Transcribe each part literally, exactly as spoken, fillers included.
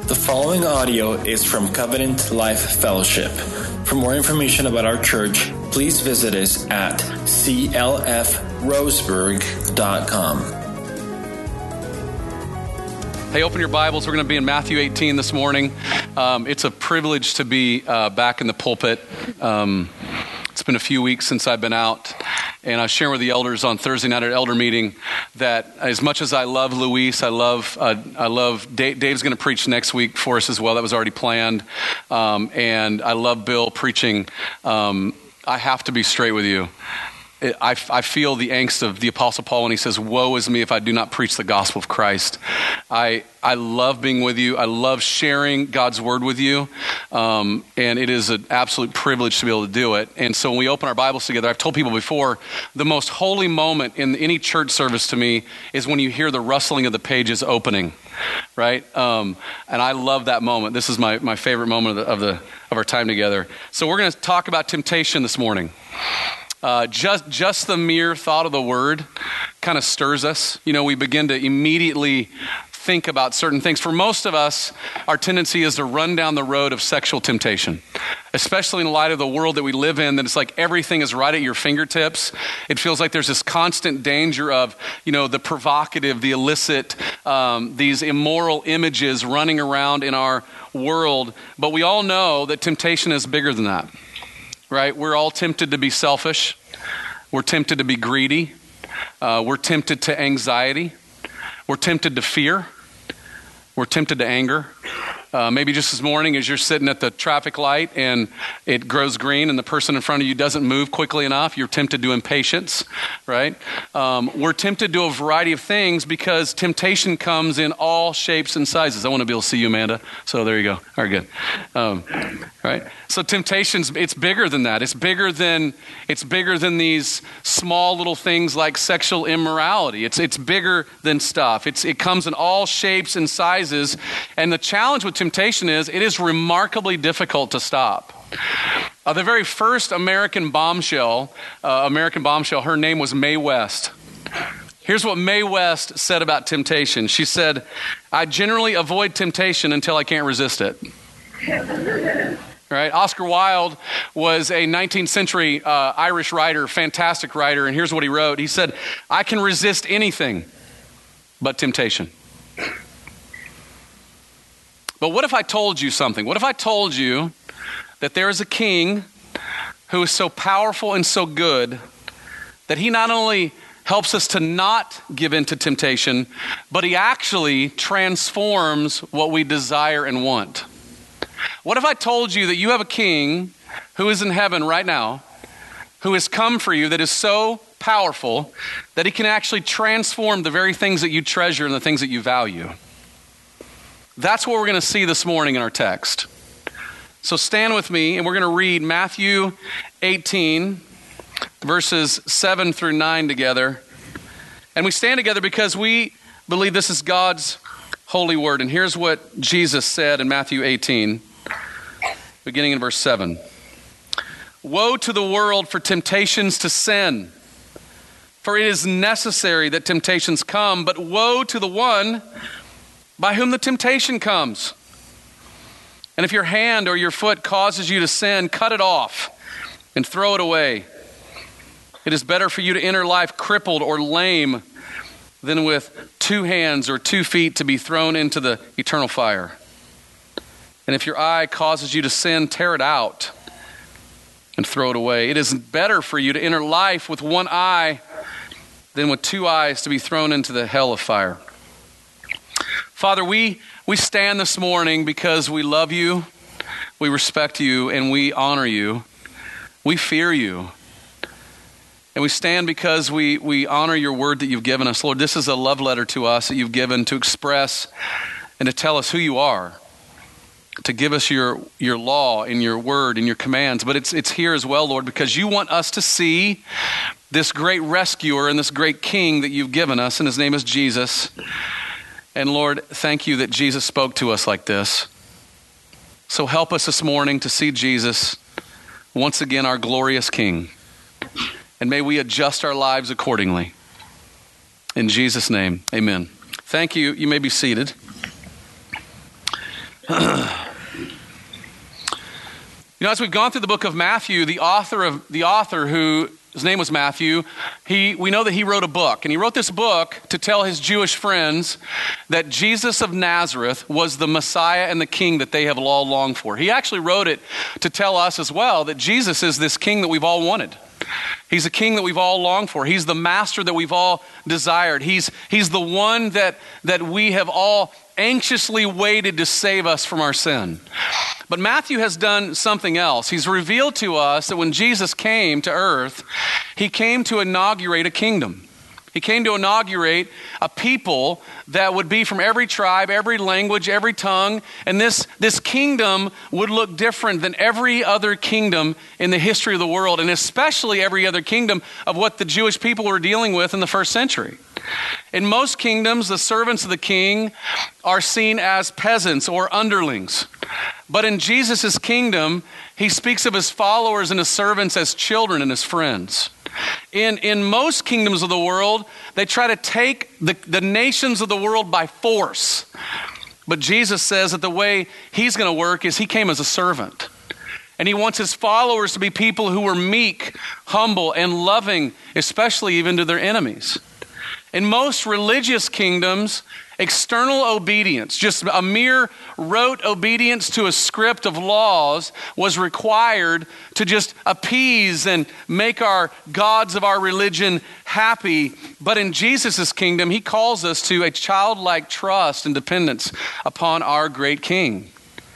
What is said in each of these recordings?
The following audio is from Covenant Life Fellowship. For more information about our church, please visit us at c l f roseburg dot com. Hey, open your Bibles. We're going to be in Matthew eighteen this morning. Um, it's a privilege to be uh, back in the pulpit. Um, it's been a few weeks since I've been out. And I was sharing with the elders on Thursday night at elder meeting that as much as I love Luis, I love uh, I love Dave, Dave's going to preach next week for us as well. That was already planned. Um, and I love Bill preaching. Um, I have to be straight with you. I, I feel the angst of the Apostle Paul when he says, woe is me if I do not preach the gospel of Christ. I I love being with you. I love sharing God's word with you. Um, and it is an absolute privilege to be able to do it. And so when we open our Bibles together, I've told people before, the most holy moment in any church service to me is when you hear the rustling of the pages opening, right? Um, and I love that moment. This is my, my favorite moment of the, of the of our time together. So we're going to talk about temptation this morning. Uh, just just the mere thought of the word kind of stirs us. You know, we begin to immediately think about certain things. For most of us, our tendency is to run down the road of sexual temptation, especially in light of the world that we live in, that it's like everything is right at your fingertips. It feels like there's this constant danger of, you know, the provocative, the illicit, um, these immoral images running around in our world. But we all know that temptation is bigger than that. Right? We're all tempted to be selfish. We're tempted to be greedy. Uh, we're tempted to anxiety. We're tempted to fear. We're tempted to anger. Uh, maybe just this morning as you're sitting at the traffic light and it grows green and the person in front of you doesn't move quickly enough, you're tempted to impatience, right? Um, we're tempted to a variety of things because temptation comes in all shapes and sizes. I want to be able to see you, Amanda. So there you go. All right, good. Um, right? So temptation's, it's bigger than that. It's bigger than it's bigger than these small little things like sexual immorality. It's it's bigger than stuff. It's it comes in all shapes and sizes. And the challenge with temptation is it is remarkably difficult to stop. Uh, the very first American bombshell, uh, American bombshell, her name was Mae West. Here's what Mae West said about temptation. She said, "I generally avoid temptation until I can't resist it." Right? Oscar Wilde was a nineteenth century uh, Irish writer, fantastic writer, and here's what he wrote. He said, "I can resist anything but temptation." But what if I told you something? What if I told you that there is a king who is so powerful and so good that he not only helps us to not give in to temptation, but he actually transforms what we desire and want? What if I told you that you have a king who is in heaven right now, who has come for you, that is so powerful that he can actually transform the very things that you treasure and the things that you value? That's what we're going to see this morning in our text. So stand with me, and we're going to read Matthew eighteen, verses seven through nine together. And we stand together because we believe this is God's holy word. And here's what Jesus said in Matthew eighteen, beginning in verse seven. "Woe to the world for temptations to sin, for it is necessary that temptations come, but woe to the one by whom the temptation comes. And if your hand or your foot causes you to sin, cut it off and throw it away. It is better for you to enter life crippled or lame than with two hands or two feet to be thrown into the eternal fire. And if your eye causes you to sin, tear it out and throw it away. It is better for you to enter life with one eye than with two eyes to be thrown into the hell of fire." Father, we, we stand this morning because we love you, we respect you, and we honor you. We fear you. And we stand because we, we honor your word that you've given us. Lord, this is a love letter to us that you've given to express and to tell us who you are, to give us your, your law and your word and your commands. But it's, it's here as well, Lord, because you want us to see this great rescuer and this great king that you've given us, and his name is Jesus. And Lord, thank you that Jesus spoke to us like this. So help us this morning to see Jesus, once again, our glorious King. And may we adjust our lives accordingly. In Jesus' name, amen. Thank you. You may be seated. You know, as we've gone through the book of Matthew, the author of the author who his name was Matthew, he we know that he wrote a book, and he wrote this book to tell his Jewish friends that Jesus of Nazareth was the Messiah and the King that they have all longed for. He actually wrote it to tell us as well that Jesus is this King that we've all wanted. He's a King that we've all longed for. He's the Master that we've all desired. He's he's the one that that we have all anxiously waited to save us from our sin. But Matthew has done something else. He's revealed to us that when Jesus came to earth, he came to inaugurate a kingdom. He came to inaugurate a people that would be from every tribe, every language, every tongue. And this, this kingdom would look different than every other kingdom in the history of the world, and especially every other kingdom of what the Jewish people were dealing with in the first century. In most kingdoms, the servants of the king are seen as peasants or underlings. But in Jesus' kingdom, he speaks of his followers and his servants as children and as friends. In, in most kingdoms of the world, they try to take the, the nations of the world by force. But Jesus says that the way he's going to work is he came as a servant. And he wants his followers to be people who were meek, humble, and loving, especially even to their enemies. In most religious kingdoms, external obedience, just a mere rote obedience to a script of laws, was required to just appease and make our gods of our religion happy. But in Jesus' kingdom, he calls us to a childlike trust and dependence upon our great King.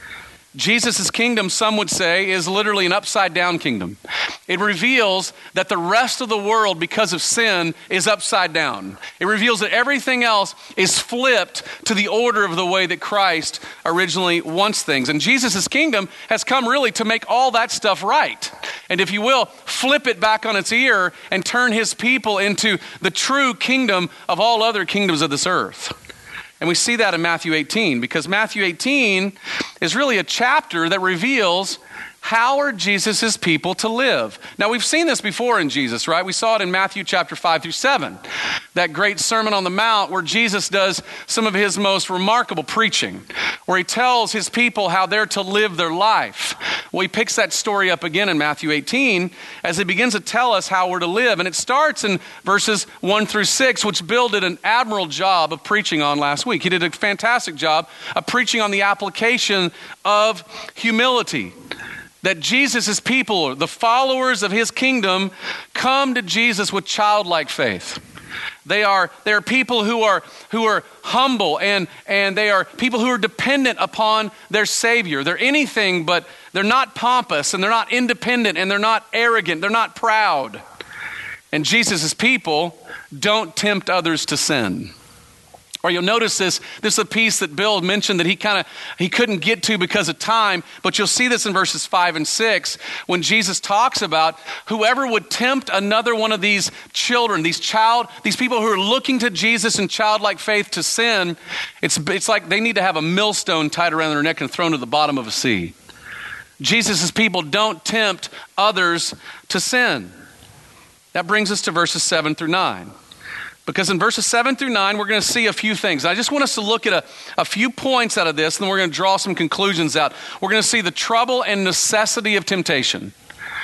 Jesus' kingdom, some would say, is literally an upside-down kingdom. It reveals that the rest of the world, because of sin, is upside down. It reveals that everything else is flipped to the order of the way that Christ originally wants things. And Jesus' kingdom has come really to make all that stuff right. And if you will, flip it back on its ear and turn his people into the true kingdom of all other kingdoms of this earth. And we see that in Matthew eighteen, because Matthew eighteen is really a chapter that reveals how are Jesus' people to live. Now, we've seen this before in Jesus, right? We saw it in Matthew chapter five through seven, that great Sermon on the Mount where Jesus does some of his most remarkable preaching, where he tells his people how they're to live their life. Well, he picks that story up again in Matthew eighteen as he begins to tell us how we're to live. And it starts in verses one through six, which Bill did an admirable job of preaching on last week. He did a fantastic job of preaching on the application of humility. That Jesus' people, the followers of his kingdom, come to Jesus with childlike faith. They are, they are people who are, who are humble, and, and they are people who are dependent upon their Savior. They're anything, but they're not pompous, and they're not independent, and they're not arrogant, they're not proud. And Jesus' people don't tempt others to sin. Or you'll notice this, this is a piece that Bill mentioned that he kind of, he couldn't get to because of time, but you'll see this in verses five and six when Jesus talks about whoever would tempt another one of these children, these child, these people who are looking to Jesus in childlike faith to sin, it's, it's like they need to have a millstone tied around their neck and thrown to the bottom of a sea. Jesus' people don't tempt others to sin. That brings us to verses seven through nine. Because in verses seven through nine, we're going to see a few things. I just want us to look at a, a few points out of this, and then we're going to draw some conclusions out. We're going to see the trouble and necessity of temptation.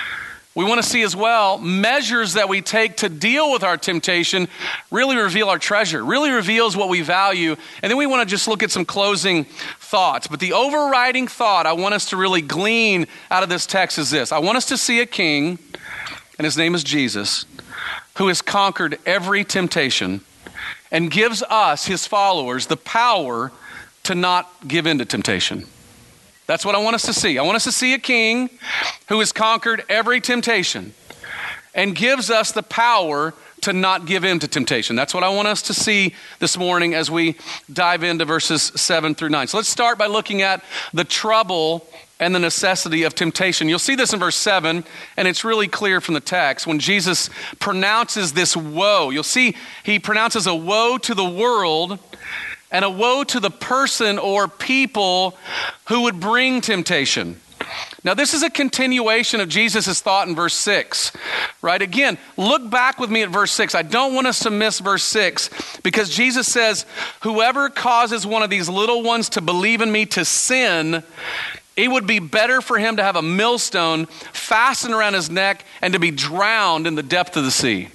We want to see as well measures that we take to deal with our temptation really reveal our treasure, really reveals what we value. And then we want to just look at some closing thoughts. But the overriding thought I want us to really glean out of this text is this. I want us to see a king, and his name is Jesus, who has conquered every temptation and gives us, his followers, the power to not give in to temptation. That's what I want us to see. I want us to see a king who has conquered every temptation and gives us the power to not give in to temptation. That's what I want us to see this morning as we dive into verses seven through nine. So let's start by looking at the trouble and the necessity of temptation. You'll see this in verse seven, and it's really clear from the text. When Jesus pronounces this woe, you'll see he pronounces a woe to the world and a woe to the person or people who would bring temptation. Now, this is a continuation of Jesus' thought in verse six, right? Again, look back with me at verse six. I don't want us to miss verse six because Jesus says, whoever causes one of these little ones to believe in me to sin, it would be better for him to have a millstone fastened around his neck and to be drowned in the depth of the sea.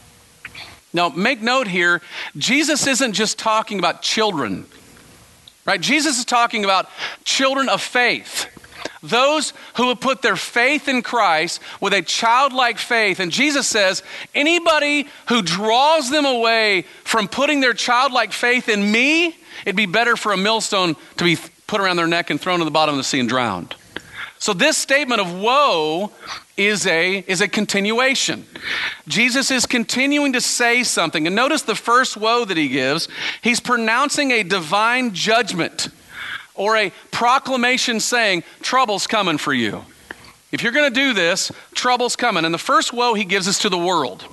Now, make note here, Jesus isn't just talking about children, right? Jesus is talking about children of faith. Those who have put their faith in Christ with a childlike faith. And Jesus says, anybody who draws them away from putting their childlike faith in me, it'd be better for a millstone to be put around their neck and thrown to the bottom of the sea and drowned. So this statement of woe is a, is a continuation. Jesus is continuing to say something. And notice the first woe that he gives. He's pronouncing a divine judgment, or a proclamation saying, trouble's coming for you. If you're going to do this, trouble's coming. And the first woe he gives is to the world.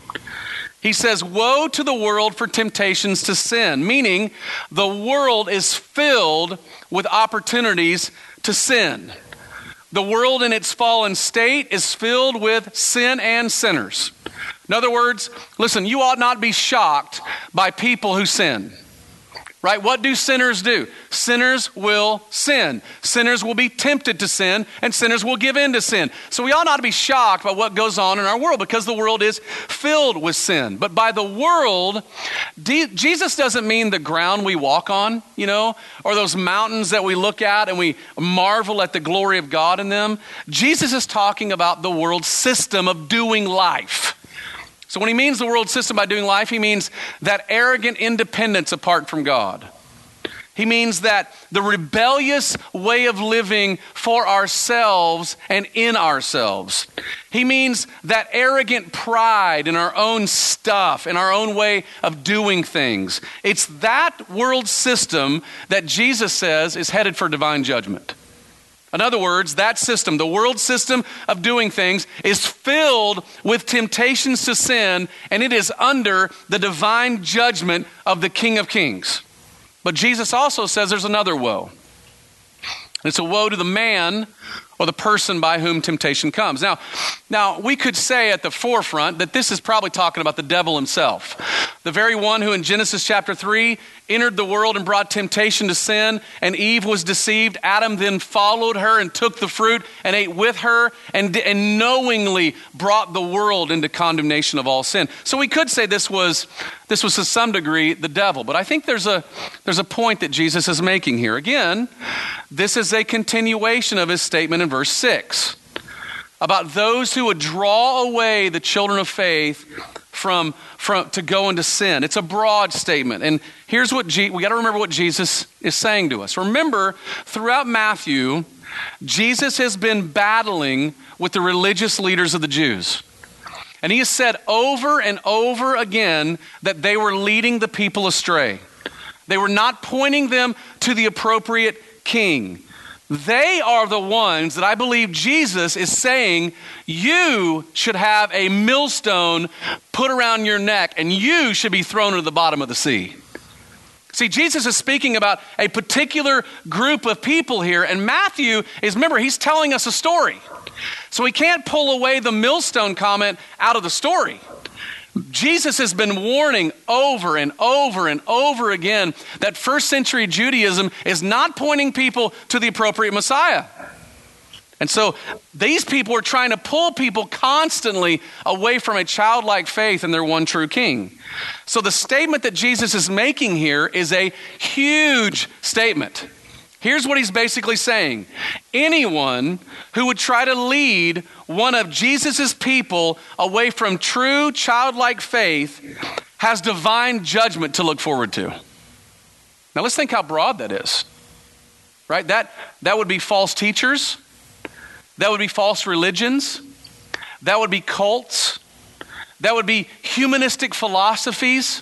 He says, woe to the world for temptations to sin, meaning the world is filled with opportunities to sin. The world in its fallen state is filled with sin and sinners. In other words, listen, you ought not be shocked by people who sin. Right? What do sinners do? Sinners will sin. Sinners will be tempted to sin, and sinners will give in to sin. So we ought not to be shocked by what goes on in our world because the world is filled with sin. But by the world, D- Jesus doesn't mean the ground we walk on, you know, or those mountains that we look at and we marvel at the glory of God in them. Jesus is talking about the world system of doing life. So when he means the world system by doing life, he means that arrogant independence apart from God. He means that the rebellious way of living for ourselves and in ourselves. He means that arrogant pride in our own stuff, in our own way of doing things. It's that world system that Jesus says is headed for divine judgment. In other words, that system, the world system of doing things, is filled with temptations to sin, and it is under the divine judgment of the King of Kings. But Jesus also says there's another woe. It's a woe to the man or the person by whom temptation comes. Now, now, we could say at the forefront that this is probably talking about the devil himself. The very one who in Genesis chapter three entered the world and brought temptation to sin, and Eve was deceived. Adam then followed her and took the fruit and ate with her and, and knowingly brought the world into condemnation of all sin. So we could say this was, this was to some degree the devil. But I think there's a, there's a point that Jesus is making here. Again, this is a continuation of his statement in verse six about those who would draw away the children of faith from, from to go into sin. It's a broad statement. And here's what Je- we got to remember what Jesus is saying to us. Remember, throughout Matthew, Jesus has been battling with the religious leaders of the Jews. And he has said over and over again that they were leading the people astray. They were not pointing them to the appropriate king. They are the ones that I believe Jesus is saying you should have a millstone put around your neck and you should be thrown into the bottom of the sea. See, Jesus is speaking about a particular group of people here, and Matthew is, remember, he's telling us a story. So we can't pull away the millstone comment out of the story. Jesus has been warning over and over and over again that first century Judaism is not pointing people to the appropriate Messiah. And so these people are trying to pull people constantly away from a childlike faith in their one true king. So the statement that Jesus is making here is a huge statement. Here's what he's basically saying. Anyone who would try to lead one of Jesus's people away from true childlike faith has divine judgment to look forward to. Now let's think how broad that is. Right? That, that would be false teachers. That would be false religions. That would be cults. That would be humanistic philosophies.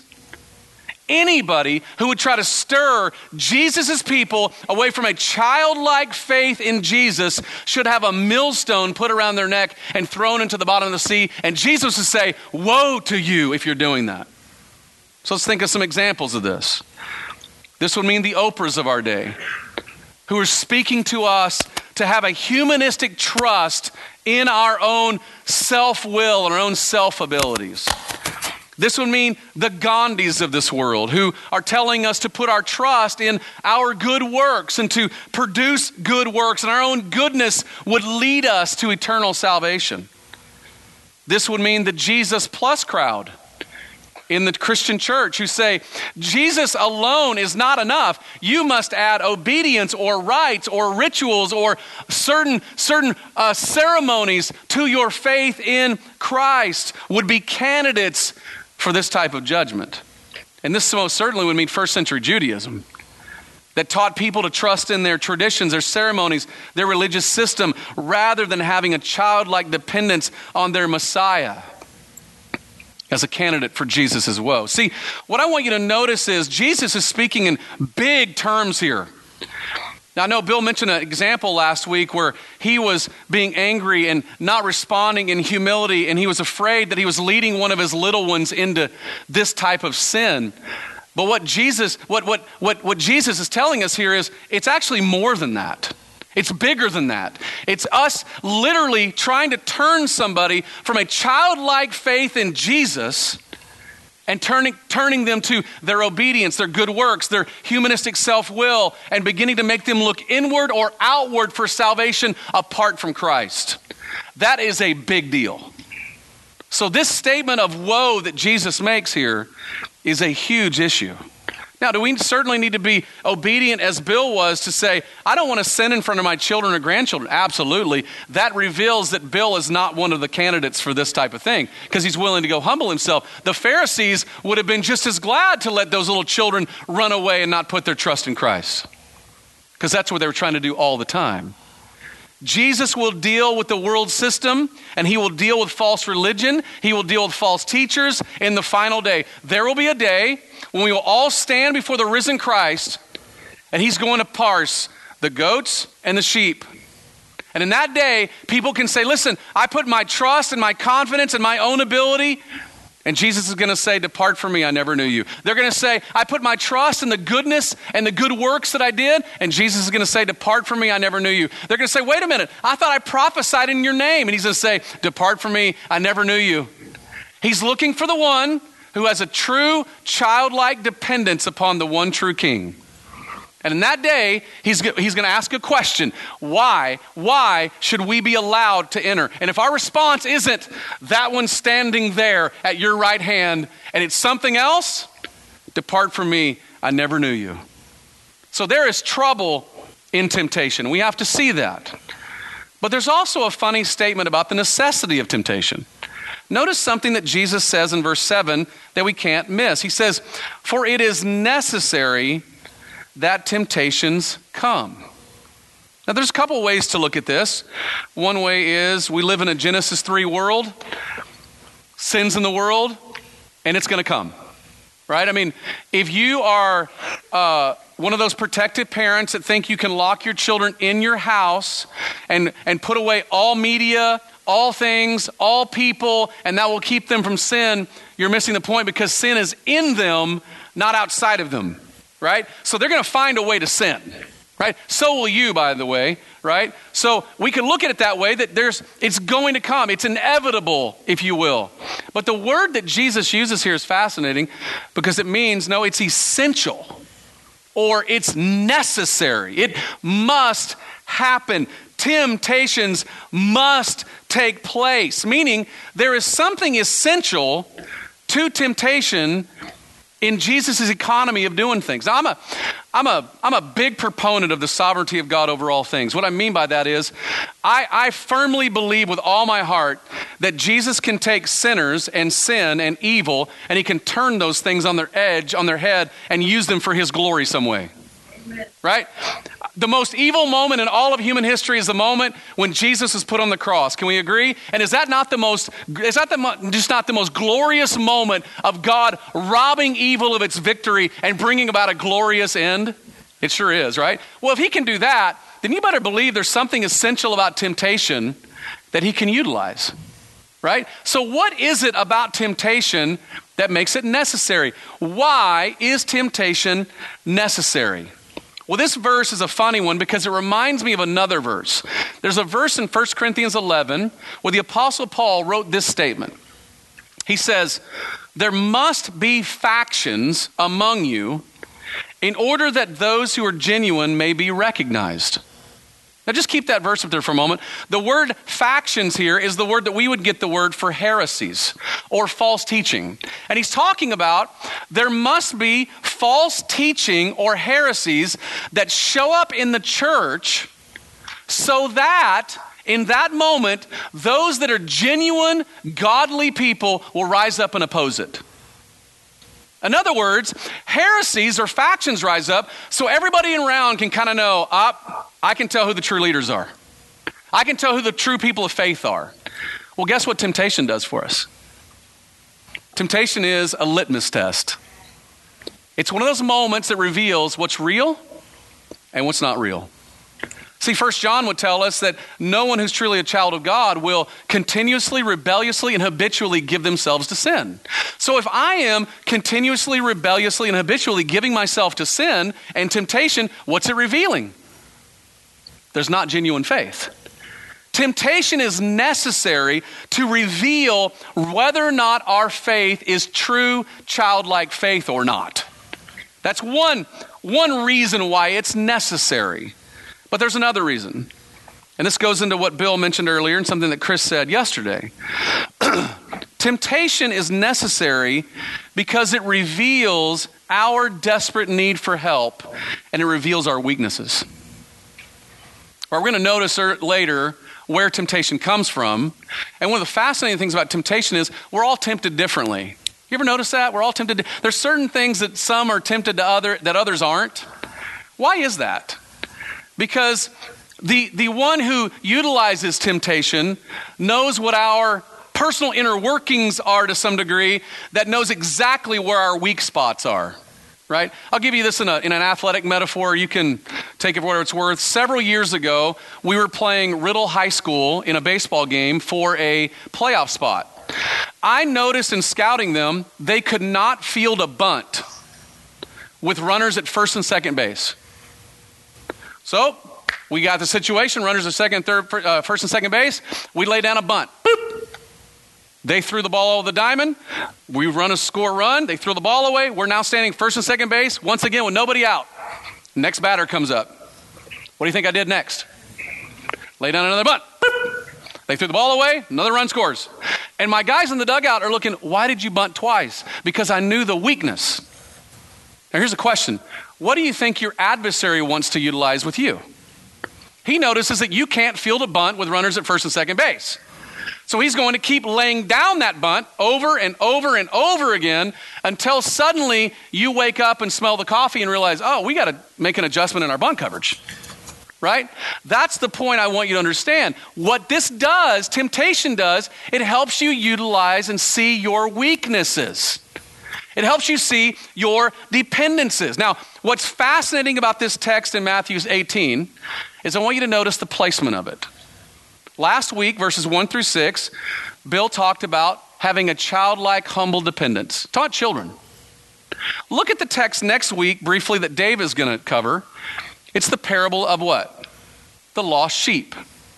Anybody who would try to stir Jesus' people away from a childlike faith in Jesus should have a millstone put around their neck and thrown into the bottom of the sea. And Jesus would say, woe to you if you're doing that. So let's think of some examples of this. This would mean the Oprahs of our day, who are speaking to us to have a humanistic trust in our own self-will and our own self-abilities. This would mean the Gandhis of this world who are telling us to put our trust in our good works and to produce good works, and our own goodness would lead us to eternal salvation. This would mean the Jesus plus crowd in the Christian church who say, Jesus alone is not enough. You must add obedience or rites or rituals or certain, certain uh, ceremonies to your faith in Christ, would be candidates for this type of judgment. And this most certainly would mean first century Judaism, that taught people to trust in their traditions, their ceremonies, their religious system, rather than having a childlike dependence on their Messiah as a candidate for Jesus' woe. See, what I want you to notice is Jesus is speaking in big terms here. Now, I know Bill mentioned an example last week where he was being angry and not responding in humility, and he was afraid that he was leading one of his little ones into this type of sin. But what Jesus, what, what, what, what Jesus is telling us here is it's actually more than that. It's bigger than that. It's us literally trying to turn somebody from a childlike faith in Jesus and turning, turning them to their obedience, their good works, their humanistic self-will, and beginning to make them look inward or outward for salvation apart from Christ. That is a big deal. So this statement of woe that Jesus makes here is a huge issue. Now, do we certainly need to be obedient as Bill was to say, I don't want to sin in front of my children or grandchildren? Absolutely. That reveals that Bill is not one of the candidates for this type of thing because he's willing to go humble himself. The Pharisees would have been just as glad to let those little children run away and not put their trust in Christ because that's what they were trying to do all the time. Jesus will deal with the world system, and he will deal with false religion. He will deal with false teachers in the final day. There will be a day when we will all stand before the risen Christ, and he's going to parse the goats and the sheep. And in that day, people can say, listen, I put my trust and my confidence in my own ability. And Jesus is going to say, depart from me, I never knew you. They're going to say, I put my trust in the goodness and the good works that I did. And Jesus is going to say, depart from me, I never knew you. They're going to say, wait a minute, I thought I prophesied in your name. And he's going to say, depart from me, I never knew you. He's looking for the one who has a true childlike dependence upon the one true King. And in that day, he's, he's going to ask a question. Why? Why should we be allowed to enter? And if our response isn't that one standing there at your right hand, and it's something else, depart from me, I never knew you. So there is trouble in temptation. We have to see that. But there's also a funny statement about the necessity of temptation. Notice something that Jesus says in verse seven that we can't miss. He says, for it is necessary that temptations come. Now there's a couple ways to look at this. One way is we live in a Genesis three world. Sin's in the world, and it's going to come. Right? I mean, if you are uh, one of those protective parents that think you can lock your children in your house and, and put away all media, all things, all people, and that will keep them from sin, you're missing the point because sin is in them, not outside of them. Right? So they're going to find a way to sin, right? So will you, by the way, right? So we can look at it that way, that there's, it's going to come. It's inevitable, if you will. But the word that Jesus uses here is fascinating because it means, no, it's essential or it's necessary. It must happen. Temptations must take place, meaning there is something essential to temptation in Jesus' economy of doing things. Now, I'm a, I'm a, I'm a big proponent of the sovereignty of God over all things. What I mean by that is, I, I firmly believe with all my heart that Jesus can take sinners and sin and evil, and he can turn those things on their edge, on their head, and use them for his glory some way. Right? The most evil moment in all of human history is the moment when Jesus was put on the cross. Can we agree? And is that not the most, is that the, just not the most glorious moment of God robbing evil of its victory and bringing about a glorious end? It sure is, right? Well, if he can do that, then you better believe there's something essential about temptation that he can utilize, right? So what is it about temptation that makes it necessary? Why is temptation necessary? Well, this verse is a funny one because it reminds me of another verse. There's a verse in First Corinthians eleven where the Apostle Paul wrote this statement. He says, there must be factions among you in order that those who are genuine may be recognized. Now just keep that verse up there for a moment. The word factions here is the word that we would get the word for heresies or false teaching. And he's talking about there must be false teaching or heresies that show up in the church so that in that moment, those that are genuine, godly people will rise up and oppose it. In other words, heresies or factions rise up so everybody around can kind of know, ah, I can tell who the true leaders are. I can tell who the true people of faith are. Well, guess what temptation does for us? Temptation is a litmus test. It's one of those moments that reveals what's real and what's not real. See, First John would tell us that no one who's truly a child of God will continuously, rebelliously, and habitually give themselves to sin. So if I am continuously, rebelliously, and habitually giving myself to sin and temptation, what's it revealing? There's not genuine faith. Temptation is necessary to reveal whether or not our faith is true childlike faith or not. That's one, one reason why it's necessary. But there's another reason. And this goes into what Bill mentioned earlier and something that Chris said yesterday. Temptation is necessary because it reveals our desperate need for help and it reveals our weaknesses. We're going to notice later where temptation comes from. And one of the fascinating things about temptation is we're all tempted differently. You ever notice that? We're all tempted. There's certain things that some are tempted to other that others aren't. Why is that? Because the, the one who utilizes temptation knows what our personal inner workings are to some degree, that knows exactly where our weak spots are, right? I'll give you this in, a, in an athletic metaphor. You can take it for what it's worth. Several years ago, we were playing Riddle High School in a baseball game for a playoff spot. I noticed in scouting them, they could not field a bunt with runners at first and second base. So we got the situation, runners at second, third, uh, first and second base. We lay down a bunt. Boop. They threw the ball over the diamond. We run a score run. They throw the ball away. We're now standing first and second base, once again with nobody out. Next batter comes up. What do you think I did next? Lay down another bunt. Boop. They threw the ball away. Another run scores. And my guys in the dugout are looking, why did you bunt twice? Because I knew the weakness. Now here's a question. What do you think your adversary wants to utilize with you? He notices that you can't field a bunt with runners at first and second base. So he's going to keep laying down that bunt over and over and over again until suddenly you wake up and smell the coffee and realize, oh, we got to make an adjustment in our bunt coverage, right? That's the point I want you to understand. What this does, temptation does, it helps you utilize and see your weaknesses. It helps you see your dependencies. Now, what's fascinating about this text in Matthew eighteen is I want you to notice the placement of it. Last week, verses one through six, Bill talked about having a childlike, humble dependence. Taught children. Look at the text next week, briefly, that Dave is going to cover. It's the parable of what? The lost sheep.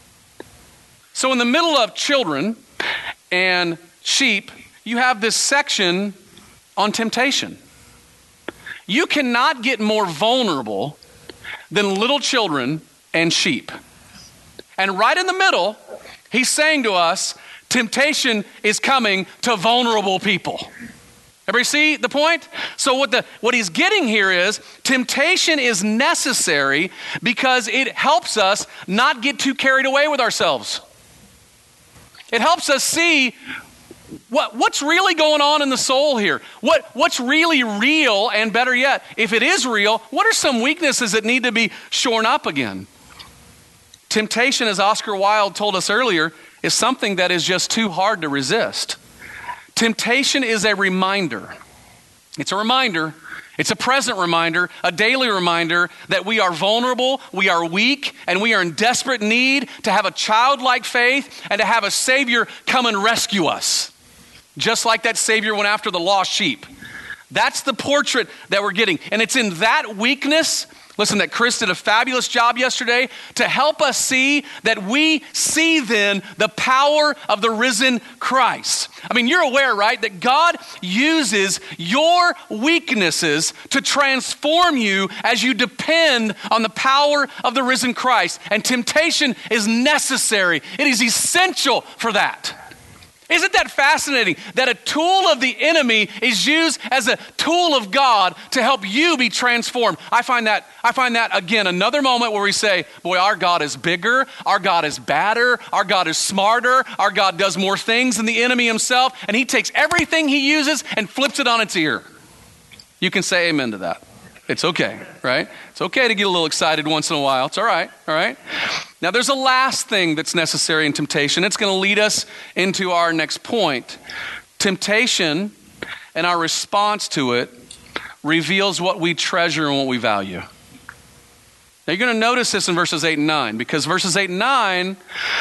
So in the middle of children and sheep, you have this section on temptation. You cannot get more vulnerable than little children and sheep. And right in the middle, he's saying to us, temptation is coming to vulnerable people. Everybody see the point? So what the what he's getting here is temptation is necessary because it helps us not get too carried away with ourselves. It helps us see What, what's really going on in the soul here? What, what's really real, and better yet, if it is real, what are some weaknesses that need to be shorn up again? Temptation, as Oscar Wilde told us earlier, is something that is just too hard to resist. Temptation is a reminder. It's a reminder. It's a present reminder, a daily reminder that we are vulnerable, we are weak, and we are in desperate need to have a childlike faith and to have a Savior come and rescue us. Just like that Savior went after the lost sheep. That's the portrait that we're getting. And it's in that weakness Listen, that Chris did a fabulous job yesterday to help us see that we see then the power of the risen Christ. I mean, you're aware, right, that God uses your weaknesses to transform you as you depend on the power of the risen Christ. And temptation is necessary. It is essential for that. Isn't that fascinating that a tool of the enemy is used as a tool of God to help you be transformed? I find that, I find that again, another moment where we say, boy, our God is bigger, our God is badder, our God is smarter, our God does more things than the enemy himself, and he takes everything he uses and flips it on its ear. You can say amen to that. It's okay, right? It's okay to get a little excited once in a while. It's all right, all right? Now, there's a last thing that's necessary in temptation. It's going to lead us into our next point. Temptation and our response to it reveals what we treasure and what we value. Now, you're going to notice this in verses eight and nine, because verses eight and nine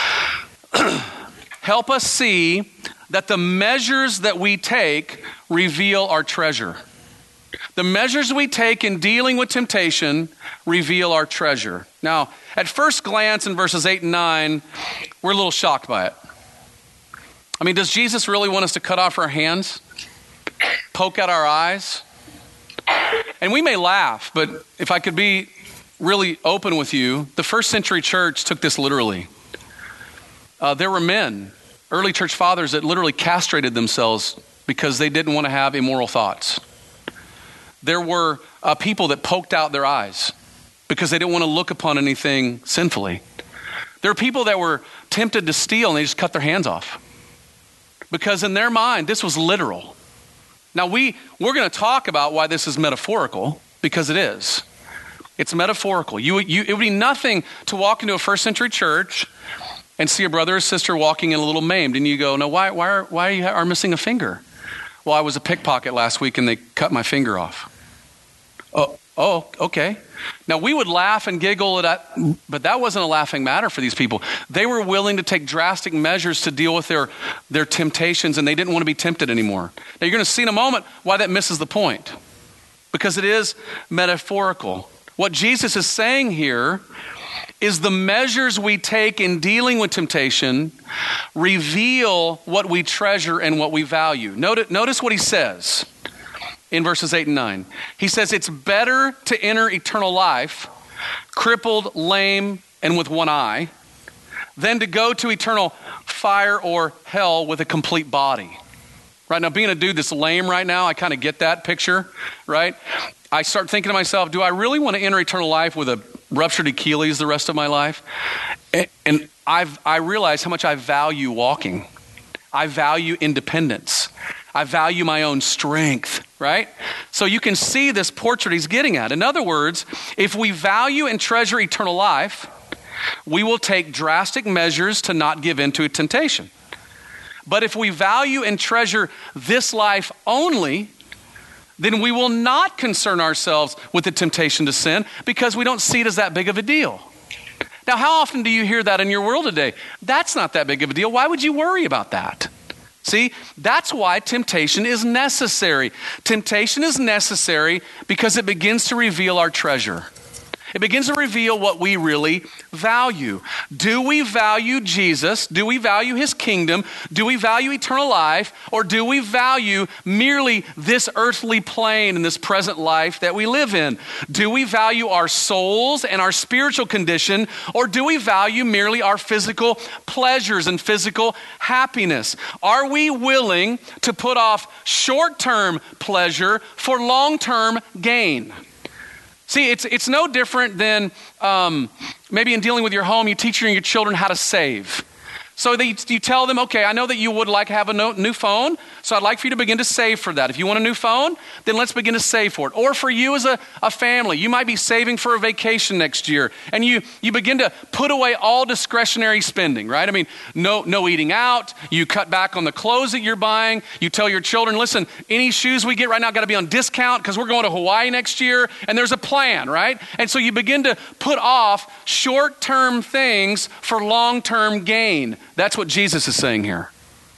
help us see that the measures that we take reveal our treasure. The measures we take in dealing with temptation reveal our treasure. Now, at first glance in verses eight and nine, we're a little shocked by it. I mean, does Jesus really want us to cut off our hands? Poke out our eyes? And we may laugh, but if I could be really open with you, the first century church took this literally. Uh, there were men, early church fathers, that literally castrated themselves because they didn't want to have immoral thoughts. There were uh, people that poked out their eyes because they didn't want to look upon anything sinfully. There are people that were tempted to steal and they just cut their hands off because in their mind, this was literal. Now, we, we're going to talk about why this is metaphorical, because it is. It's metaphorical. You, you, it would be nothing to walk into a first century church and see a brother or sister walking in a little maimed, and you go, no, why, why, are, why are you are missing a finger? Well, I was a pickpocket last week and they cut my finger off. Oh, oh, okay. Now, we would laugh and giggle at that, but that wasn't a laughing matter for these people. They were willing to take drastic measures to deal with their, their temptations, and they didn't want to be tempted anymore. Now, you're going to see in a moment why that misses the point, because it is metaphorical. What Jesus is saying here is the measures we take in dealing with temptation reveal what we treasure and what we value. Notice, notice what he says in verses eight and nine. He says it's better to enter eternal life crippled, lame, and with one eye than to go to eternal fire or hell with a complete body. Right now, being a dude that's lame right now, I kind of get that picture, right? I start thinking to myself, do I really want to enter eternal life with a ruptured Achilles the rest of my life? And, and I've, I realize how much I value walking. I value independence. I value my own strength, right? So you can see this portrait he's getting at. In other words, if we value and treasure eternal life, we will take drastic measures to not give in to temptation. But if we value and treasure this life only, then we will not concern ourselves with the temptation to sin because we don't see it as that big of a deal. Now, how often do you hear that in your world today? That's not that big of a deal. Why would you worry about that? See, that's why temptation is necessary. Temptation is necessary because it begins to reveal our treasure. It begins to reveal what we really value. Do we value Jesus? Do we value his kingdom? Do we value eternal life? Or do we value merely this earthly plane and this present life that we live in? Do we value our souls and our spiritual condition? Or do we value merely our physical pleasures and physical happiness? Are we willing to put off short-term pleasure for long-term gain? See, it's it's no different than um, maybe in dealing with your home, you teach your children how to save. So they, you tell them, okay, I know that you would like to have a no, new phone, so I'd like for you to begin to save for that. If you want a new phone, then let's begin to save for it. Or for you as a, a family, you might be saving for a vacation next year, and you, you begin to put away all discretionary spending, right? I mean, no, no eating out, you cut back on the clothes that you're buying, you tell your children, listen, any shoes we get right now got to be on discount because we're going to Hawaii next year, and there's a plan, right? And so you begin to put off short-term things for long-term gain. That's what Jesus is saying here.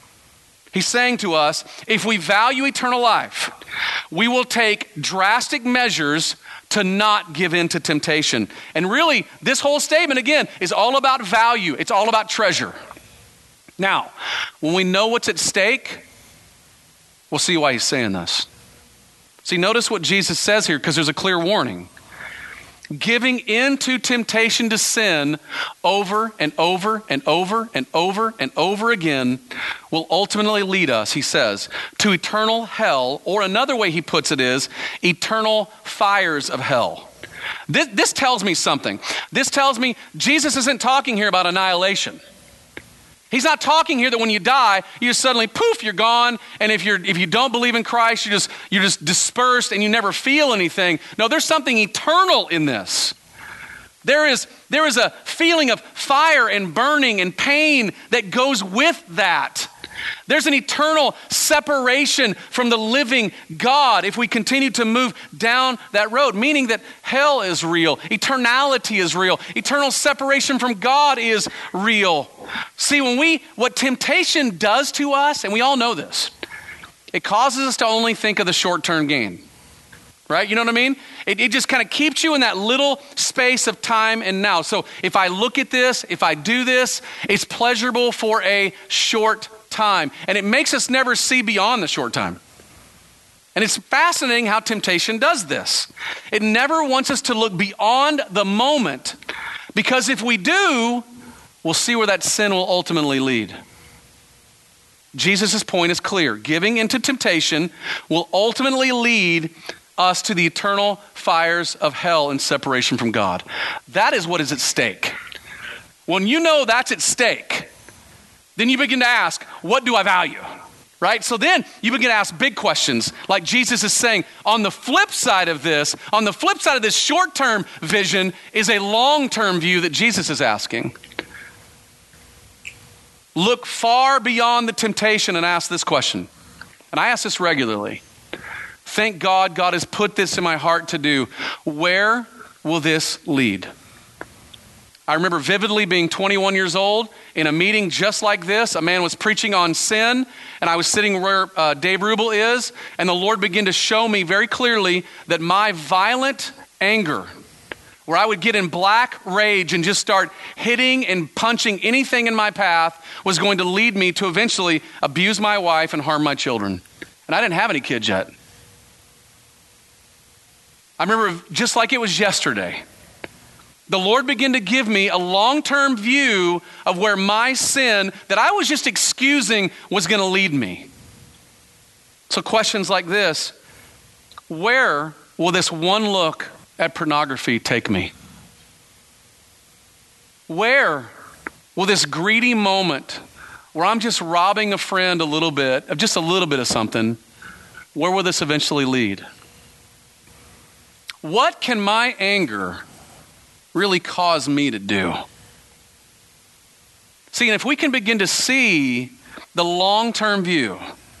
He's saying to us, if we value eternal life, we will take drastic measures to not give in to temptation. And really, this whole statement, again, is all about value. It's all about treasure. Now, when we know what's at stake, we'll see why he's saying this. See, notice what Jesus says here, because there's a clear warning. Giving in to temptation to sin over and over and over and over and over again will ultimately lead us, he says, to eternal hell, or another way he puts it is, eternal fires of hell. This, this tells me something. This tells me Jesus isn't talking here about annihilation. He's not talking here that when you die, you just suddenly, poof, you're gone. And if you're if you don't believe in Christ, you just you're just dispersed and you never feel anything. No, there's something eternal in this. There is there is a feeling of fire and burning and pain that goes with that. There's an eternal separation from the living God if we continue to move down that road, meaning that hell is real, eternality is real, eternal separation from God is real. See, when we, what temptation does to us, and we all know this, it causes us to only think of the short-term gain. Right? You know what I mean? It, it just kind of keeps you in that little space of time and now. So if I look at this, if I do this, it's pleasurable for a short time. And it makes us never see beyond the short time. And it's fascinating how temptation does this. It never wants us to look beyond the moment, because if we do, we'll see where that sin will ultimately lead. Jesus' point is clear. Giving into temptation will ultimately lead us to the eternal fires of hell and separation from God. That is what is at stake. When you know that's at stake, then you begin to ask, what do I value? Right? So then you begin to ask big questions, like Jesus is saying, on the flip side of this, on the flip side of this short-term vision is a long-term view that Jesus is asking. Look far beyond the temptation and ask this question. And I ask this regularly. Thank God, God has put this in my heart to do. Where will this lead? I remember vividly being twenty-one years old in a meeting just like this. A man was preaching on sin, and I was sitting where uh, Dave Rubel is, and the Lord began to show me very clearly that my violent anger, where I would get in black rage and just start hitting and punching anything in my path, was going to lead me to eventually abuse my wife and harm my children. And I didn't have any kids yet. I remember just like it was yesterday, the Lord began to give me a long-term view of where my sin that I was just excusing was going to lead me. So questions like this: where will this one look at pornography take me? Where will this greedy moment where I'm just robbing a friend a little bit, of just a little bit of something, where will this eventually lead? What can my anger really cause me to do? See, and if we can begin to see the long-term view,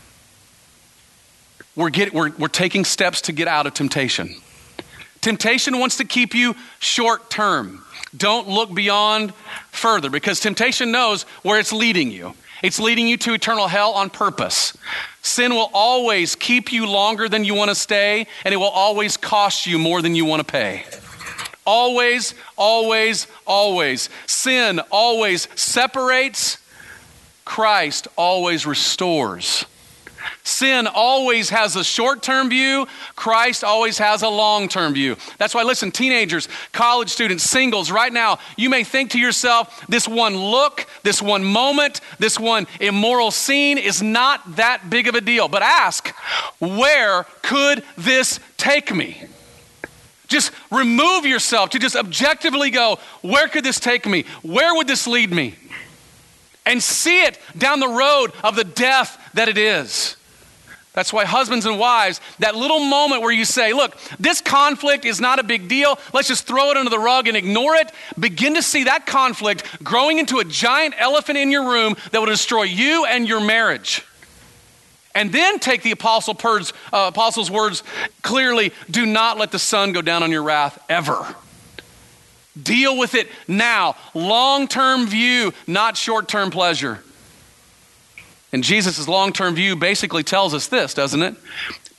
we're, get, we're, we're taking steps to get out of temptation. Temptation wants to keep you short-term. Don't look beyond further, because temptation knows where it's leading you. It's leading you to eternal hell on purpose. Sin will always keep you longer than you want to stay, and it will always cost you more than you want to pay. Always, always, always. Sin always separates. Christ always restores. Sin always has a short-term view. Christ always has a long-term view. That's why, listen, teenagers, college students, singles, right now, you may think to yourself, this one look, this one moment, this one immoral scene is not that big of a deal. But ask, where could this take me? Just remove yourself to just objectively go, where could this take me? Where would this lead me? And see it down the road of the death that it is. That's why husbands and wives, that little moment where you say, look, this conflict is not a big deal. Let's just throw it under the rug and ignore it. Begin to see that conflict growing into a giant elephant in your room that will destroy you and your marriage. And then take the apostle Pur's, uh, apostle's words clearly, do not let the sun go down on your wrath ever. Deal with it now. Long-term view, not short-term pleasure. And Jesus' long-term view basically tells us this, doesn't it?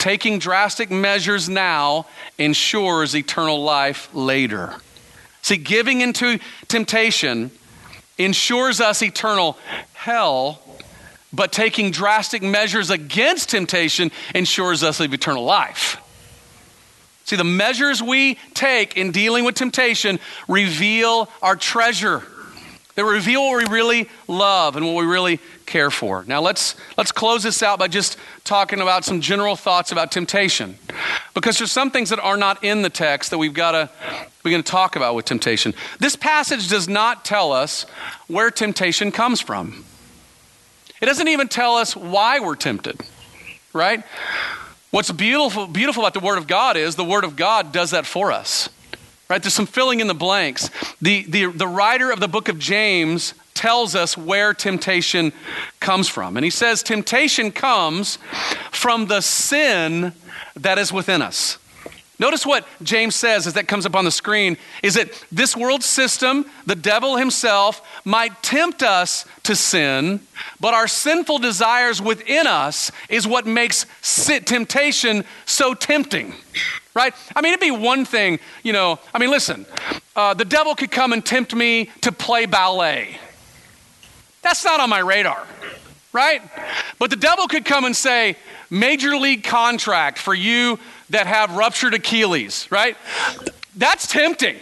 taking drastic measures now ensures eternal life later. See, giving into temptation ensures us eternal hell, but taking drastic measures against temptation ensures us of eternal life. See, the measures we take in dealing with temptation reveal our treasure. They reveal what we really love and what we really care for. Now let's let's close this out by just talking about some general thoughts about temptation. Because there's some things that are not in the text that we've got to we're going to talk about with temptation. This passage does not tell us where temptation comes from. It doesn't even tell us why we're tempted, right? What's beautiful beautiful about the Word of God is the Word of God does that for us. Right? There's some filling in the blanks. The, the, the writer of the book of James tells us where temptation comes from. And he says temptation comes from the sin that is within us. Notice what James says as that comes up on the screen, is that this world system, the devil himself, might tempt us to sin, but our sinful desires within us is what makes temptation so tempting. Right? I mean, it'd be one thing, you know, I mean, listen, uh, the devil could come and tempt me to play ballet. That's not on my radar, right? But the devil could come and say, major league contract for you that have ruptured Achilles, right? That's tempting.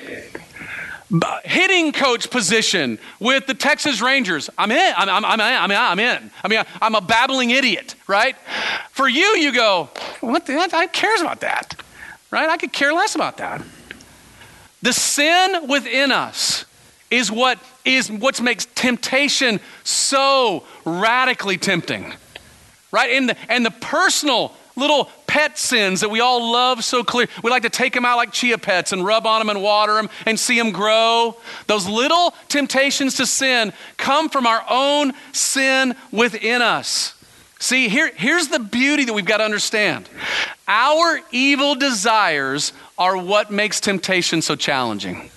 Hitting coach position with the Texas Rangers. I'm in. I'm, I'm, I'm, I'm, I'm in. I mean, I'm a babbling idiot, right? For you, you go, what the, who cares about that? Right? I could care less about that. The sin within us is what is what makes temptation so radically tempting. Right? And the, and the personal little pet sins that we all love so clear. We like to take them out like chia pets and rub on them and water them and see them grow. Those little temptations to sin come from our own sin within us. See, here, here's the beauty that we've got to understand. Our evil desires are what makes temptation so challenging.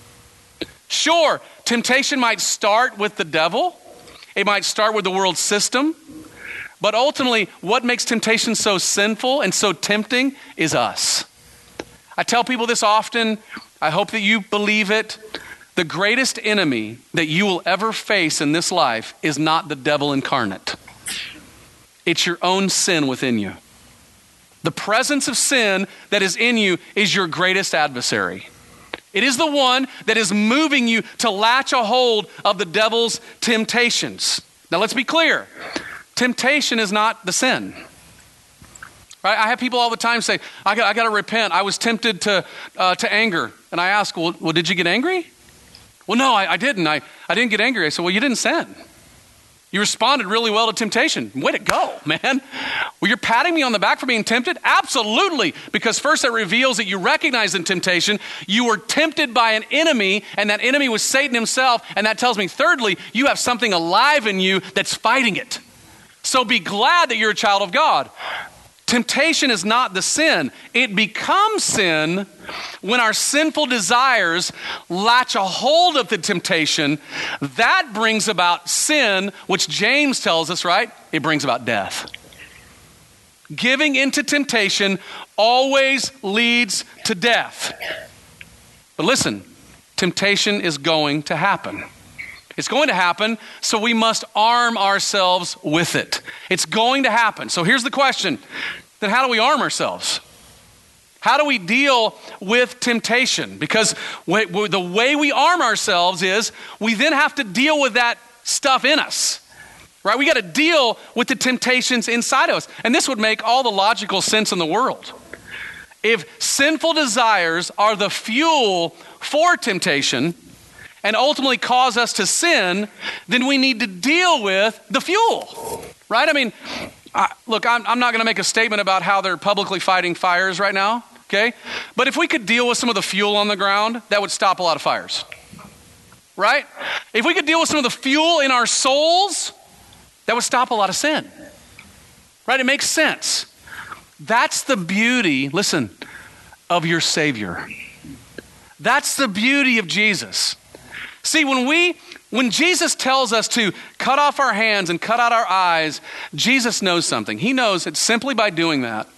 Sure, temptation might start with the devil. It might start with the world system. But ultimately, what makes temptation so sinful and so tempting is us. I tell people this often. I hope that you believe it. The greatest enemy that you will ever face in this life is not the devil incarnate. It's your own sin within you. The presence of sin that is in you is your greatest adversary. It is the one that is moving you to latch a hold of the devil's temptations. Now let's be clear. Temptation is not the sin. Right? I have people all the time say, I got, I got to repent. I was tempted to uh, to anger. And I ask, well, well, did you get angry? Well, no, I, I didn't. I, I didn't get angry. I said, well, you didn't sin. You responded really well to temptation. Way to go, man. Well, you're patting me on the back for being tempted? Absolutely. Because first it reveals that you recognize in temptation, you were tempted by an enemy, and that enemy was Satan himself. And that tells me, thirdly, you have something alive in you that's fighting it. So be glad that you're a child of God. Temptation is not the sin. It becomes sin when our sinful desires latch a hold of the temptation. That brings about sin, which James tells us, right? It brings about death. Giving into temptation always leads to death. But listen, temptation is going to happen. It's going to happen, so we must arm ourselves with it. It's going to happen. So here's the question. Then how do we arm ourselves? How do we deal with temptation? Because we, we, the way we arm ourselves is we then have to deal with that stuff in us. Right? We got to deal with the temptations inside of us. And this would make all the logical sense in the world. If sinful desires are the fuel for temptation, and ultimately cause us to sin, then we need to deal with the fuel, right? I mean, I, look, I'm, I'm not going to make a statement about how they're publicly fighting fires right now, okay? But if we could deal with some of the fuel on the ground, that would stop a lot of fires, right? If we could deal with some of the fuel in our souls, that would stop a lot of sin, right? It makes sense. That's the beauty, listen, of your Savior. That's the beauty of Jesus. See, when we, when Jesus tells us to cut off our hands and cut out our eyes, Jesus knows something. He knows that simply by doing that,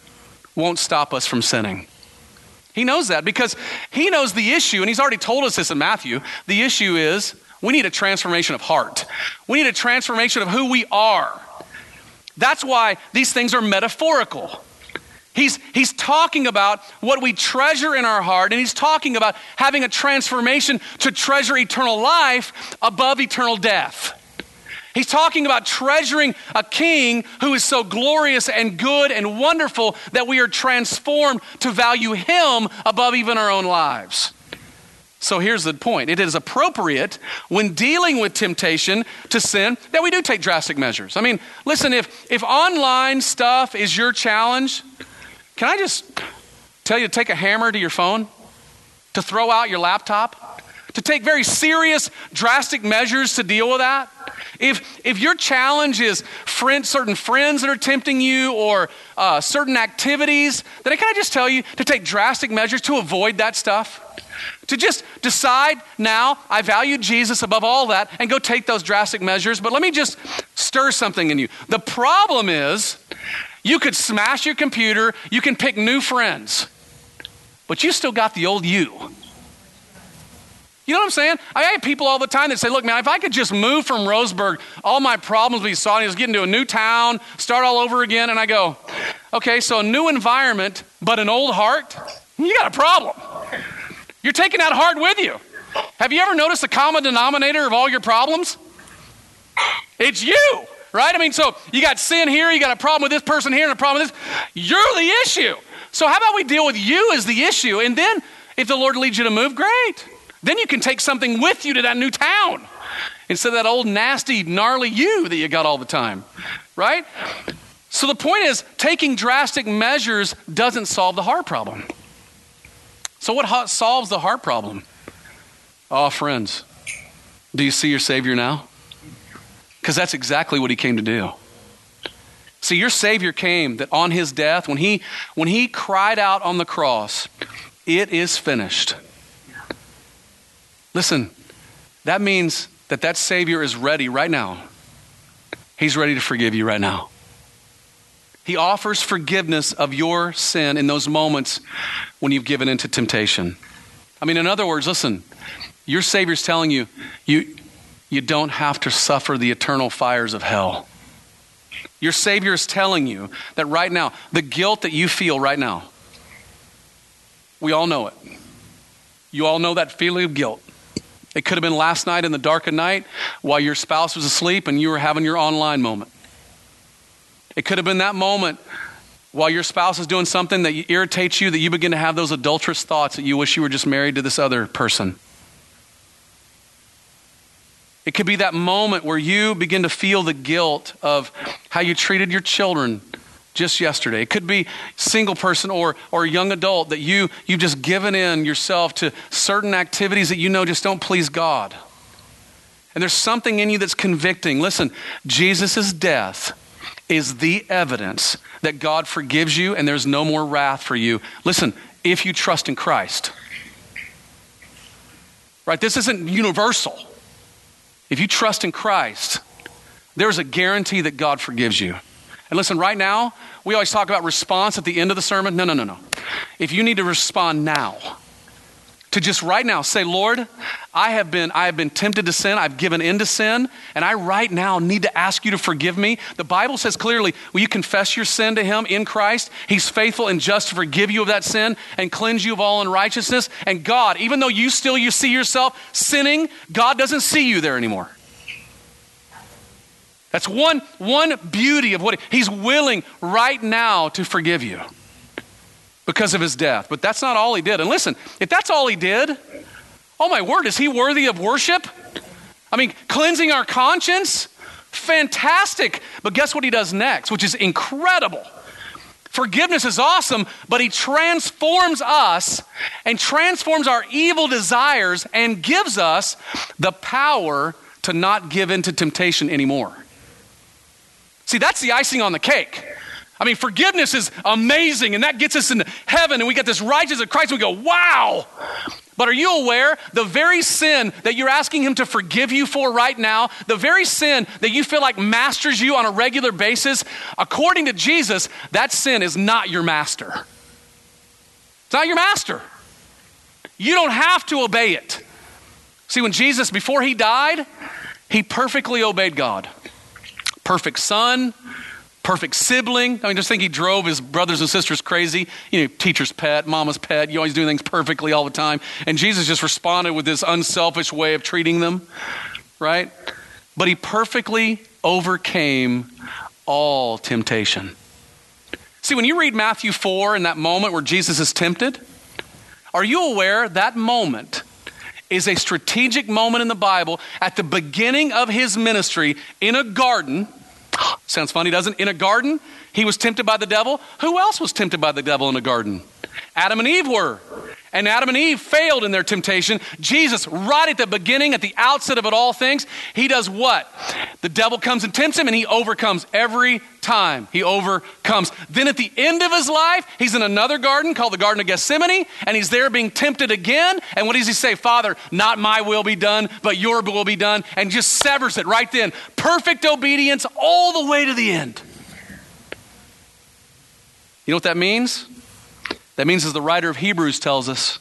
won't stop us from sinning. He knows that because he knows the issue, and he's already told us this in Matthew. The issue is we need a transformation of heart. We need a transformation of who we are. That's why these things are metaphorical. He's, he's talking about what we treasure in our heart, and he's talking about having a transformation to treasure eternal life above eternal death. He's talking about treasuring a king who is so glorious and good and wonderful that we are transformed to value him above even our own lives. So here's the point. It is appropriate when dealing with temptation to sin that we do take drastic measures. I mean, listen, if, if online stuff is your challenge, can I just tell you to take a hammer to your phone, to throw out your laptop, to take very serious, drastic measures to deal with that? If if your challenge is friend, certain friends that are tempting you or uh, certain activities, then can I just tell you to take drastic measures to avoid that stuff? To just decide now, I value Jesus above all that, and go take those drastic measures. But let me just stir something in you. The problem is, you could smash your computer, you can pick new friends, but you still got the old you. You know what I'm saying? I have people all the time that say, look, man, if I could just move from Roseburg, all my problems would be solved. I was getting to a new town, start all over again. And I go, okay, so a new environment, but an old heart? You got a problem. You're taking that heart with you. Have you ever noticed the common denominator of all your problems? It's you, right? I mean, so you got sin here, you got a problem with this person here, and a problem with this. You're the issue. So how about we deal with you as the issue? And then if the Lord leads you to move, great. Then you can take something with you to that new town instead of that old nasty, gnarly you that you got all the time, right? So the point is, taking drastic measures doesn't solve the heart problem. So what solves the heart problem? Oh, friends, do you see your Savior now? Because that's exactly what he came to do. See, your Savior came that on his death, when he, when he cried out on the cross, it is finished. Listen, that means that that Savior is ready right now. He's ready to forgive you right now. He offers forgiveness of your sin in those moments when you've given into temptation. I mean, in other words, listen, your Savior's telling you, you, you don't have to suffer the eternal fires of hell. Your Savior is telling you that right now, the guilt that you feel right now, we all know it. You all know that feeling of guilt. It could have been last night in the dark of night while your spouse was asleep and you were having your online moment. It could have been that moment while your spouse is doing something that irritates you, that you begin to have those adulterous thoughts that you wish you were just married to this other person. It could be that moment where you begin to feel the guilt of how you treated your children just yesterday. It could be single person or or young adult that you, you've just given in yourself to certain activities that you know just don't please God. And there's something in you that's convicting. Listen, Jesus' death is the evidence that God forgives you and there's no more wrath for you. Listen, if you trust in Christ. Right? This isn't universal. If you trust in Christ, there's a guarantee that God forgives you. And listen, right now, we always talk about response at the end of the sermon. No, no, no, no. If you need to respond now, to just right now say, Lord, I have been I have been tempted to sin. I've given in to sin. And I right now need to ask you to forgive me. The Bible says clearly, will you confess your sin to him in Christ? He's faithful and just to forgive you of that sin and cleanse you of all unrighteousness. And God, even though you still you see yourself sinning, God doesn't see you there anymore. That's one, one beauty of what he, he's willing right now to forgive you because of his death. But that's not all he did. And listen, if that's all he did, oh my word, is he worthy of worship? I mean, cleansing our conscience, fantastic. But guess what he does next, which is incredible. Forgiveness is awesome, but he transforms us and transforms our evil desires and gives us the power to not give in to temptation anymore. See, that's the icing on the cake. I mean, forgiveness is amazing, and that gets us into heaven, and we get this righteousness of Christ, and we go, wow. But are you aware the very sin that you're asking him to forgive you for right now, the very sin that you feel like masters you on a regular basis, according to Jesus, that sin is not your master. It's not your master. You don't have to obey it. See, when Jesus, before he died, he perfectly obeyed God. Perfect son, perfect sibling. I mean, just think he drove his brothers and sisters crazy. You know, teacher's pet, mama's pet. You always do things perfectly all the time. And Jesus just responded with this unselfish way of treating them, right? But he perfectly overcame all temptation. See, when you read Matthew four in that moment where Jesus is tempted, are you aware that moment is a strategic moment in the Bible at the beginning of his ministry in a garden? Sounds funny, doesn't it? In a garden, he was tempted by the devil. Who else was tempted by the devil in a garden? Adam and Eve were. And Adam and Eve failed in their temptation. Jesus, right at the beginning, at the outset of it all things, he does what? The devil comes and tempts him, and he overcomes every time. He overcomes. Then at the end of his life, he's in another garden called the Garden of Gethsemane, and he's there being tempted again. And what does he say? Father, not my will be done, but your will be done. And just severs it right then. Perfect obedience all the way to the end. You know what that means? That means, as the writer of Hebrews tells us,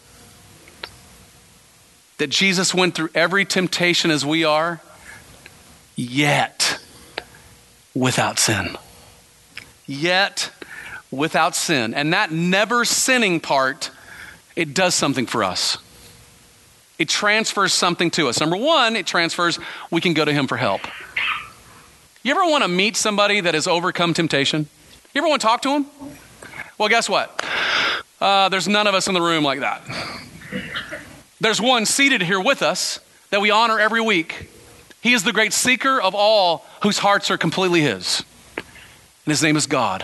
that Jesus went through every temptation as we are, yet without sin. Yet without sin. And that never sinning part, it does something for us. It transfers something to us. Number one, it transfers, we can go to him for help. You ever want to meet somebody that has overcome temptation? You ever want to talk to him? Well, guess what? Uh, there's none of us in the room like that. There's one seated here with us that we honor every week. He is the great seeker of all whose hearts are completely his. And his name is God.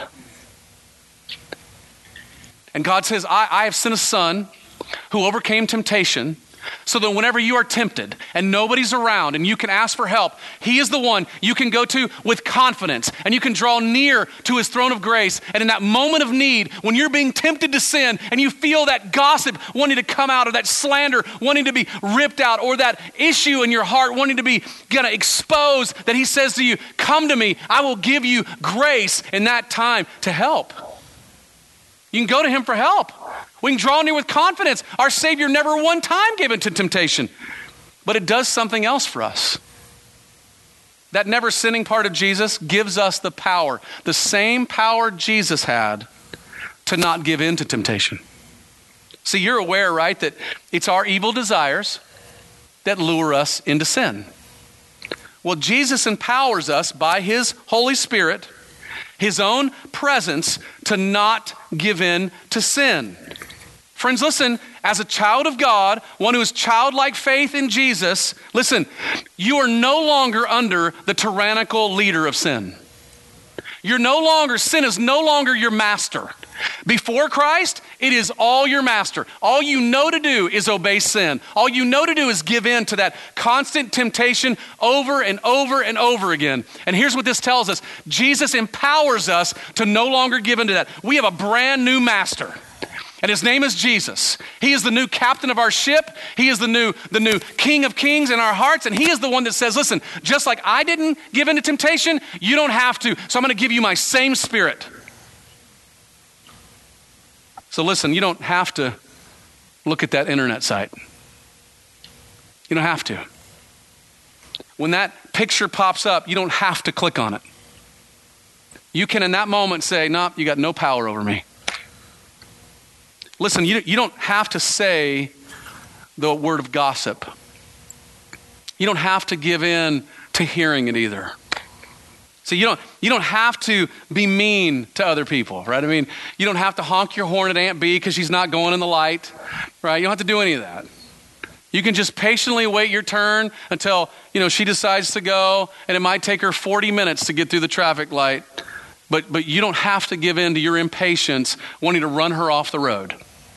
And God says, I, I have sent a son who overcame temptation, so that whenever you are tempted and nobody's around and you can ask for help, he is the one you can go to with confidence, and you can draw near to his throne of grace. And in that moment of need, when you're being tempted to sin and you feel that gossip wanting to come out, or that slander wanting to be ripped out, or that issue in your heart wanting to be gonna expose, that he says to you, come to me, I will give you grace in that time to help. You can go to him for help. We can draw near with confidence. Our Savior never one time gave into temptation. But it does something else for us. That never sinning part of Jesus gives us the power, the same power Jesus had to not give in to temptation. See, you're aware, right, that it's our evil desires that lure us into sin. Well, Jesus empowers us by his Holy Spirit, his own presence, to not give in to sin. Friends, listen, as a child of God, one who has childlike faith in Jesus, listen, you are no longer under the tyrannical leader of sin. You're no longer, sin is no longer your master. Before Christ, it is all your master. All you know to do is obey sin. All you know to do is give in to that constant temptation over and over and over again. And here's what this tells us. Jesus empowers us to no longer give in to that. We have a brand new master. And his name is Jesus. He is the new captain of our ship. He is the new, the new King of Kings in our hearts. And he is the one that says, listen, just like I didn't give in to temptation, you don't have to. So I'm going to give you my same spirit. So listen, you don't have to look at that internet site. You don't have to. When that picture pops up, you don't have to click on it. You can in that moment say, no, you got no power over me. Listen, you, you don't have to say the word of gossip. You don't have to give in to hearing it either. So you don't, you don't have to be mean to other people, right? I mean, you don't have to honk your horn at Aunt B because she's not going in the light, right? You don't have to do any of that. You can just patiently wait your turn until, you know, she decides to go, and it might take her forty minutes to get through the traffic light. But, but you don't have to give in to your impatience wanting to run her off the road.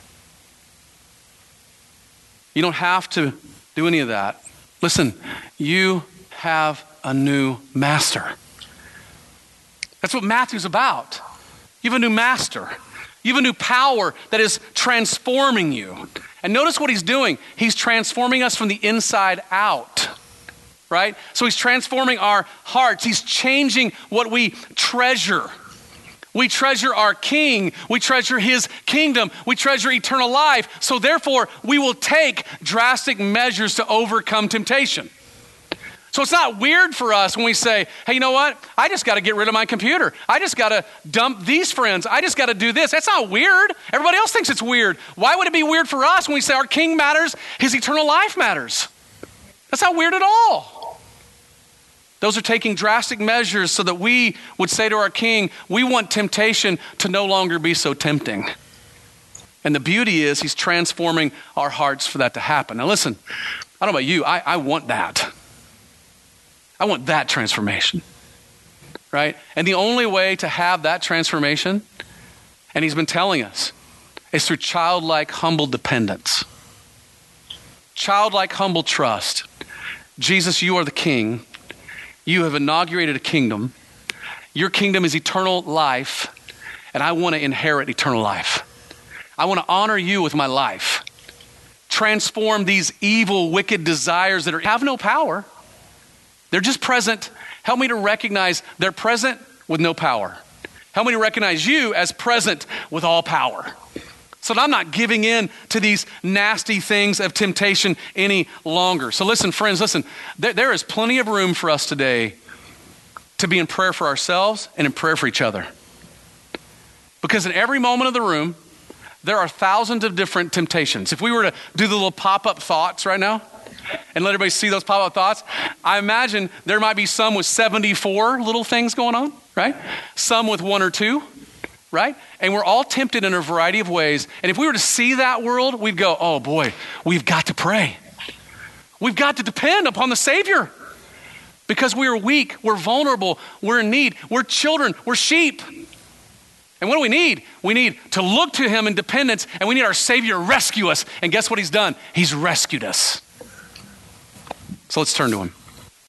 You don't have to do any of that. Listen, you have a new master. That's what Matthew's about. You have a new master. You have a new power that is transforming you. And notice what he's doing. He's transforming us from the inside out, right? So he's transforming our hearts. He's changing what we treasure. We treasure our King. We treasure his kingdom. We treasure eternal life. So therefore, we will take drastic measures to overcome temptation. So it's not weird for us when we say, hey, you know what? I just got to get rid of my computer. I just got to dump these friends. I just got to do this. That's not weird. Everybody else thinks it's weird. Why would it be weird for us when we say our King matters, his eternal life matters? That's not weird at all. Those are taking drastic measures so that we would say to our King, we want temptation to no longer be so tempting. And the beauty is he's transforming our hearts for that to happen. Now listen, I don't know about you. I, I want that. I want that transformation, right? And the only way to have that transformation, and he's been telling us, is through childlike, humble dependence. Childlike, humble trust. Jesus, you are the King. You have inaugurated a kingdom. Your kingdom is eternal life, and I want to inherit eternal life. I want to honor you with my life. Transform these evil, wicked desires that are, have no power. They're just present. Help me to recognize they're present with no power. Help me to recognize you as present with all power. So that I'm not giving in to these nasty things of temptation any longer. So listen, friends, listen. There, there is plenty of room for us today to be in prayer for ourselves and in prayer for each other. Because in every moment of the room, there are thousands of different temptations. If we were to do the little pop-up thoughts right now, and let everybody see those pop-up thoughts, I imagine there might be some with seventy-four little things going on, right? Some with one or two, right? And we're all tempted in a variety of ways. And if we were to see that world, we'd go, oh boy, we've got to pray. We've got to depend upon the Savior. Because we are weak, we're vulnerable, we're in need, we're children, we're sheep. And what do we need? We need to look to him in dependence, and we need our Savior to rescue us. And guess what he's done? He's rescued us. So let's turn to him.